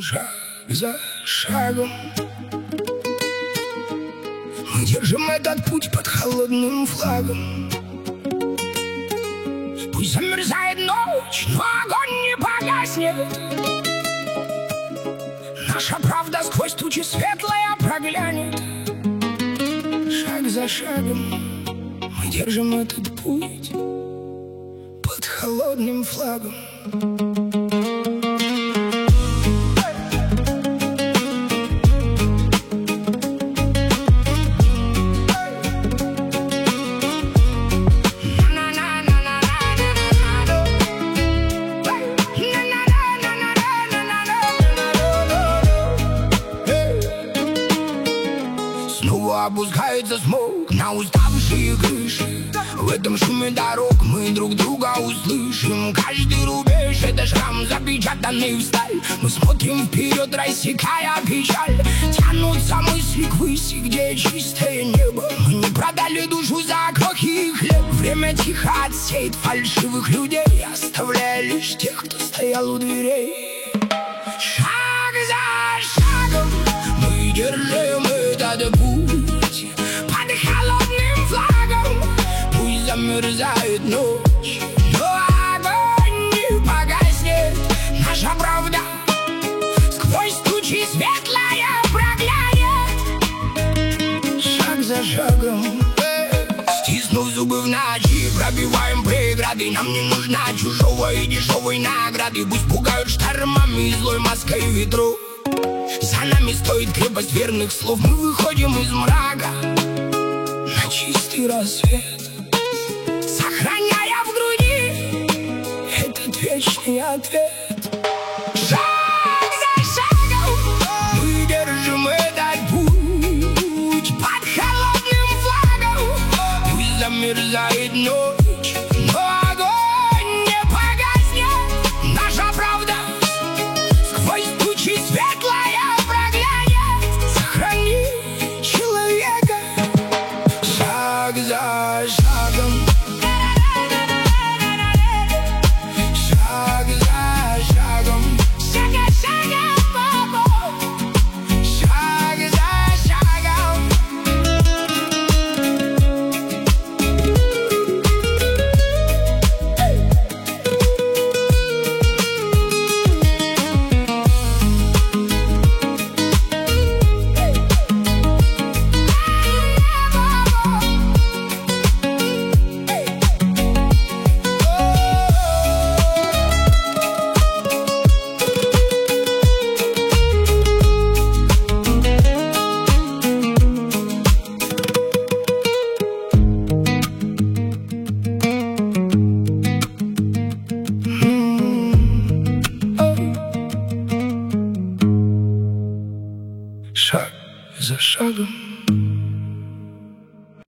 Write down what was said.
Шаг за шагом мы держим этот путь под холодным флагом. Пусть замерзает ночь, но огонь не погаснет. Наша правда сквозь тучи светлая проглянет. Шаг за шагом мы держим этот путь под холодным флагом. Снова опускается смог на уставшие крыши. В этом шуме дорог мы друг друга услышим. Каждый рубеж — это шрам, запечатанный в сталь. Мы смотрим вперед, рассекая печаль. Тянутся мысли к выси, где чистое небо. Мы не продали душу за крохи и хлеб. Время тихо отсеет фальшивых людей, оставляя лишь тех, кто стоял у дверей. Шаг за шагом мы держим этот путь под холодным флагом. Пусть замерзает ночь, но огонь не погаснет. Наша правда сквозь тучи светлая проглянет. Шаг за шагом, стиснув зубы в ночи, пробиваем преграды. Нам не нужна чужого и дешевой награды. Пусть пугают штормами и злой маской ветру. За нами стоит крепость верных слов. Мы выходим из мрака на чистый рассвет, сохраняя в груди этот вечный ответ. Шаг за шагом мы держим этот путь под холодным флагом. Пусть замерзает ночь, но огонь не погаснет. Наша правда сквозь тучи светлая проглянет. Сохрани человека. Шаг за шагом, шаг за шагом, шаг за шагом, шаг за шагом. Шаг за шагом.